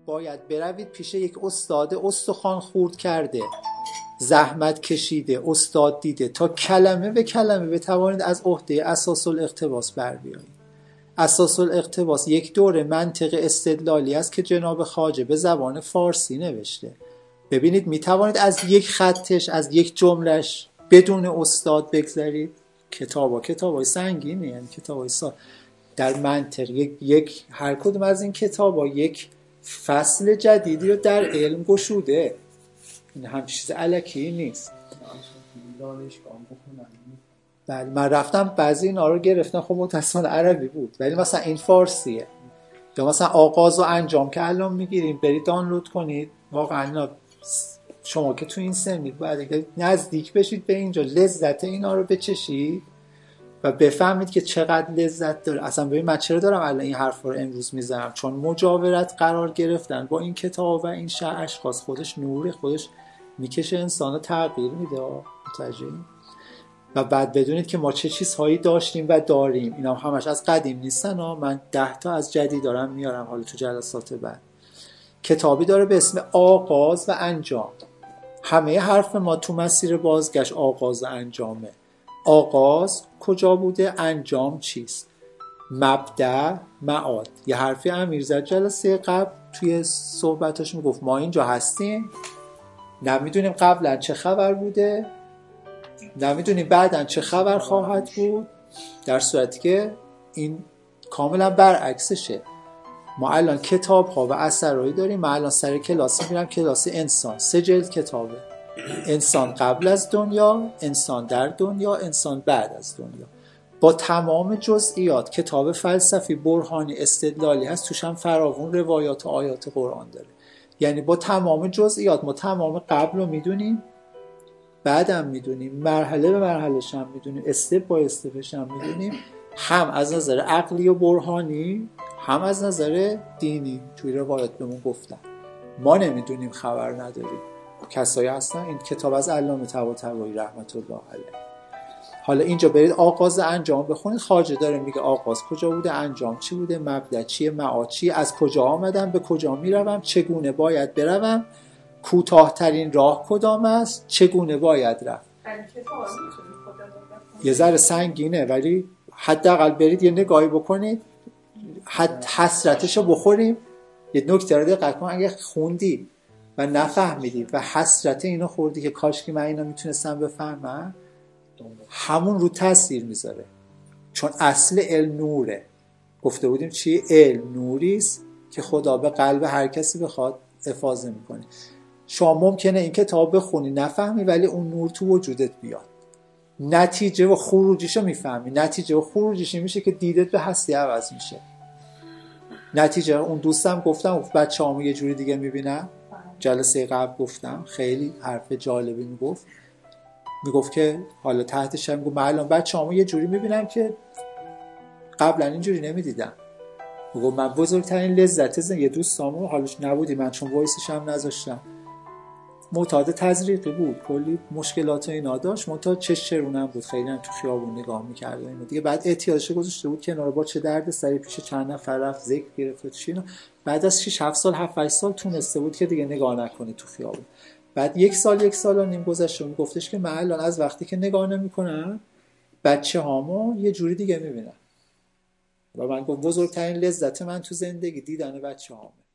باید بروید پیش یک استاد استخوان خورد کرده، زحمت کشیده، استاد دیده تا کلمه به کلمه بتوانید از عهده اساس الاقتباس بر بیایید. اساس الاقتباس یک دوره منطق استدلالی است که جناب خواجه به زبان فارسی نوشته. ببینید میتوانید از یک خطش، از یک جملش بدون استاد بگذارید. کتابای سنگینه، یعنی کتابای در منطق یک هر کدوم از این کتابا یک فصل جدیدی رو در علم گشوده. این هم چیز الکی نیست. بله من رفتم بعضی اینا رو گرفتم، خب متأسفانه عربی بود، ولی مثلا این فارسیه. یا مثلا آغاز و انجام که الان میگیریم برید دانلود کنید، واقعا شما که تو این سنید باید نزدیک بشید به اینجا، لذت اینا رو بچشید و بفهمید که چقدر لذت داره. اصلا ببین من چرا دارم الان این حرفا رو امروز میزنم، چون مجاورت قرار گرفتن با این کتاب و این اشخاص خودش نور خودش میکشه، انسانو تغییر میده. متوجه؟ و بعد بدونید که ما چه چیزهایی داشتیم و داریم. اینا همش از قدیم نیستن ها، من 10 تا از جدید دارم میارم حالا تو جلسات بعد. کتابی داره به اسم آغاز و انجام. همه حرف ما تو مسیر بازگشت آغاز و انجامه. آغاز کجا بوده، انجام چیست، مبدأ، معاد. یه حرفی امیر زد جلسه قبل توی صحبتاش میگفت ما اینجا هستیم، نمیدونیم قبلا چه خبر بوده، نمیدونیم بعداً چه خبر خواهد بود، در صورتی که این کاملا برعکسشه. ما الان کتاب ها و اثرهایی داریم. من الان سر کلاس میرم، کلاس انسان 3 جلد کتابه. انسان قبل از دنیا، انسان در دنیا، انسان بعد از دنیا، با تمام جزئیات. کتاب فلسفی برهانی استدلالی هست، توش هم فراوون روایات و آیات قرآن داره. یعنی با تمام جزئیات ما تمام قبل رو میدونیم، بعدم میدونیم، مرحله به مرحله‌ش هم میدونیم، استپ با استپش هم میدونیم، هم از نظر عقلی و برهانی هم از نظر دینی. توی روایات بهمون گفتن ما نمیدونیم، خبر نداریم. کسایی هستن. این کتاب از علامه طباطبایی رحمت الله علیه. حالا اینجا برید آغاز انجام بخونید. خواجه داره میگه آغاز کجا بوده، انجام چی بوده، مبدأ چیه، معاد چیه، از کجا آمدم، به کجا میروم، چگونه باید بروم، کوتاه‌ترین راه کدام است، چگونه باید رفت. یه ذره سنگینه ولی حداقل برید یه نگاهی بکنید، حسرتشو بخوریم. یه نکته رو دقت کن، اگه خوندی و نفهمیدی و حسرت اینو خوردی که کاش که من اینو میتونستم بفهمم، همون رو تاثیر میذاره. چون اصل علم نوره. گفته بودیم چی؟ علم نوریست که خدا به قلب هر کسی بخواد افاضه میکنه. شما ممکنه این کتاب بخونی نفهمی، ولی اون نور تو وجودت بیاد، نتیجه و خروجیشو میفهمی. نتیجه و خروجیش میشه که دیدت به هستی عوض میشه. نتیجه اون دوستم گفتم بچه‌هامو یه جوری دیگه میبینم. جلسه قبل گفتم خیلی حرف جالبی میگفت که حالا تحتش هم گفت من الان بچه‌هامو یه جوری میبینم که قبلا اینجوری نمیدیدم. میگفت من بزرگترین لذت یه دوستامو حالش نبودی، من چون وایسش هم نذاشتم، معتاد تزریقی بود، کلی مشکلات اینا داشت، معتاد چشرونم بود، خیلی هم تو خیابون نگاه می‌کرد و اینا دیگه. بعد احتیاجش گذاشته بود کنار، با چه درد سری پیش چند نفر رفت ذکر گرفت چینا. بعد از 6 7 سال 7 8 سال تونسته بود که دیگه نگاه نکنه تو خیابون. بعد 1 سال و نیم گذشته میگفتش که من الان از وقتی که نگاه نمی‌کنم بچه‌هامو یه جوری دیگه می‌بینم. و من گفتم بزرگترین لذت من تو زندگی دیدن بچه‌هامه.